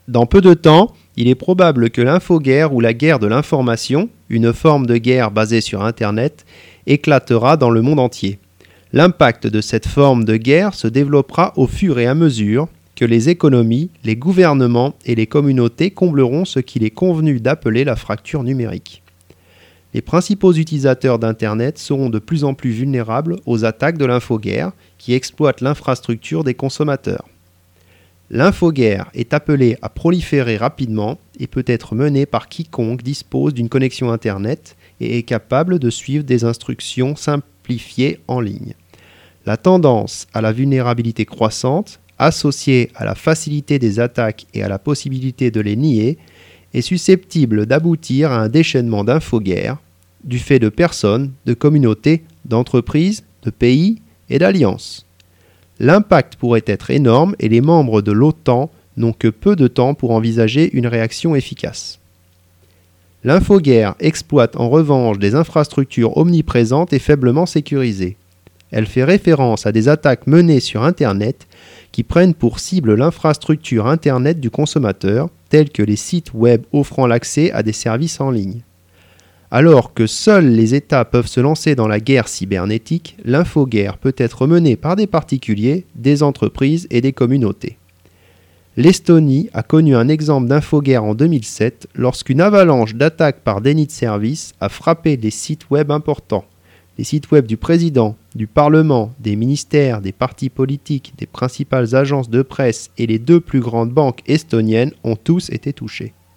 Dans peu de temps, il est probable que l'infoguerre ou la guerre de l'information, une forme de guerre basée sur Internet, éclatera dans le monde entier. L'impact de cette forme de guerre se développera au fur et à mesure que les économies, les gouvernements et les communautés combleront ce qu'il est convenu d'appeler la fracture numérique. Les principaux utilisateurs d'Internet seront de plus en plus vulnérables aux attaques de l'infoguerre qui exploitent l'infrastructure des consommateurs. L'infoguerre est appelée à proliférer rapidement et peut être menée par quiconque dispose d'une connexion Internet et est capable de suivre des instructions simplifiées en ligne. La tendance à la vulnérabilité croissante, associée à la facilité des attaques et à la possibilité de les nier, est susceptible d'aboutir à un déchaînement d'infoguerres du fait de personnes, de communautés, d'entreprises, de pays et d'alliances. L'impact pourrait être énorme et les membres de l'OTAN n'ont que peu de temps pour envisager une réaction efficace. L'infoguerre exploite en revanche des infrastructures omniprésentes et faiblement sécurisées. Elle fait référence à des attaques menées sur Internet qui prennent pour cible l'infrastructure Internet du consommateur, tels que les sites web offrant l'accès à des services en ligne. Alors que seuls les États peuvent se lancer dans la guerre cybernétique, l'infoguerre peut être menée par des particuliers, des entreprises et des communautés. L'Estonie a connu un exemple d'infoguerre en 2007 lorsqu'une avalanche d'attaques par déni de service a frappé des sites web importants. Les sites web du président, du Parlement, des ministères, des partis politiques, des principales agences de presse et les 2 plus grandes banques estoniennes ont tous été touchés.